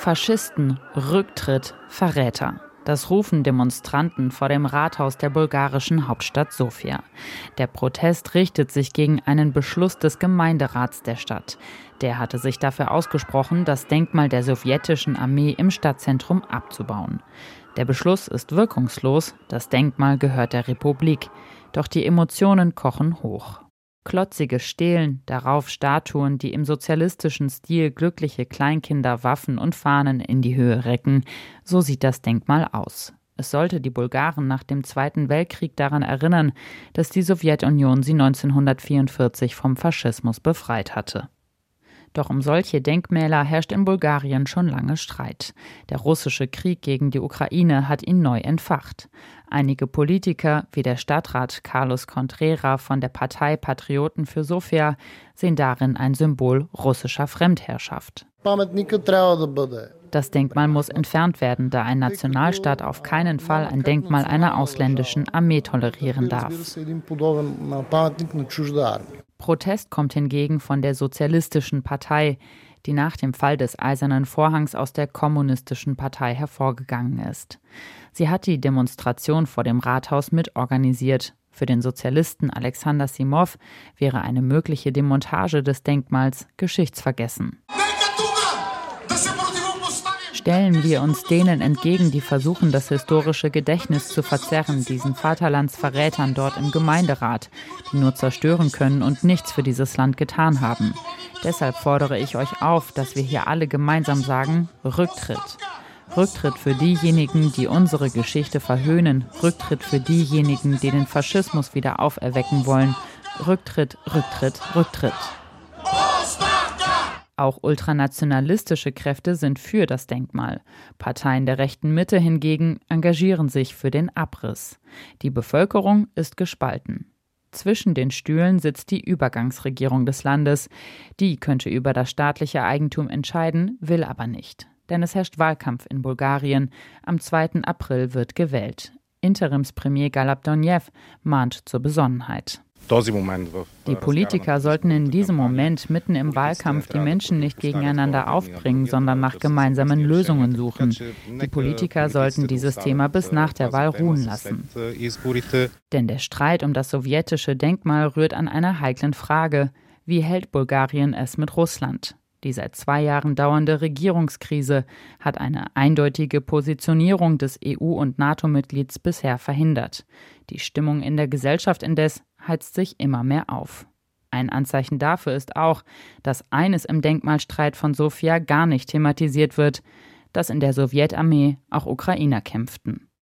Faschisten, Rücktritt, Verräter. Das rufen Demonstranten vor dem Rathaus der bulgarischen Hauptstadt Sofia. Der Protest richtet sich gegen einen Beschluss des Gemeinderats der Stadt. Der hatte sich dafür ausgesprochen, das Denkmal der sowjetischen Armee im Stadtzentrum abzubauen. Der Beschluss ist wirkungslos, das Denkmal gehört der Republik. Doch die Emotionen kochen hoch. Klotzige Stelen, darauf Statuen, die im sozialistischen Stil glückliche Kleinkinder Waffen und Fahnen in die Höhe recken. So sieht das Denkmal aus. Es sollte die Bulgaren nach dem Zweiten Weltkrieg daran erinnern, dass die Sowjetunion sie 1944 vom Faschismus befreit hatte. Doch um solche Denkmäler herrscht in Bulgarien schon lange Streit. Der russische Krieg gegen die Ukraine hat ihn neu entfacht. Einige Politiker, wie der Stadtrat Carlos Contrera von der Partei Patrioten für Sofia, sehen darin ein Symbol russischer Fremdherrschaft. Das Denkmal muss entfernt werden, da ein Nationalstaat auf keinen Fall ein Denkmal einer ausländischen Armee tolerieren darf. Protest kommt hingegen von der Sozialistischen Partei, die nach dem Fall des Eisernen Vorhangs aus der Kommunistischen Partei hervorgegangen ist. Sie hat die Demonstration vor dem Rathaus mitorganisiert. Für den Sozialisten Alexander Simov wäre eine mögliche Demontage des Denkmals geschichtsvergessen. Stellen wir uns denen entgegen, die versuchen, das historische Gedächtnis zu verzerren, diesen Vaterlandsverrätern dort im Gemeinderat, die nur zerstören können und nichts für dieses Land getan haben. Deshalb fordere ich euch auf, dass wir hier alle gemeinsam sagen, Rücktritt. Rücktritt für diejenigen, die unsere Geschichte verhöhnen. Rücktritt für diejenigen, die den Faschismus wieder auferwecken wollen. Rücktritt, Rücktritt, Rücktritt. Auch ultranationalistische Kräfte sind für das Denkmal. Parteien der rechten Mitte hingegen engagieren sich für den Abriss. Die Bevölkerung ist gespalten. Zwischen den Stühlen sitzt die Übergangsregierung des Landes. Die könnte über das staatliche Eigentum entscheiden, will aber nicht. Denn es herrscht Wahlkampf in Bulgarien. Am 2. April wird gewählt. Interimspremier Galabdonjew mahnt zur Besonnenheit. Die Politiker sollten in diesem Moment mitten im Wahlkampf die Menschen nicht gegeneinander aufbringen, sondern nach gemeinsamen Lösungen suchen. Die Politiker sollten dieses Thema bis nach der Wahl ruhen lassen. Denn der Streit um das sowjetische Denkmal rührt an einer heiklen Frage. Wie hält Bulgarien es mit Russland? Die seit 2 Jahren dauernde Regierungskrise hat eine eindeutige Positionierung des EU- und NATO-Mitglieds bisher verhindert. Die Stimmung in der Gesellschaft indes heizt sich immer mehr auf. Ein Anzeichen dafür ist auch, dass eines im Denkmalstreit von Sofia gar nicht thematisiert wird, dass in der Sowjetarmee auch Ukrainer kämpften.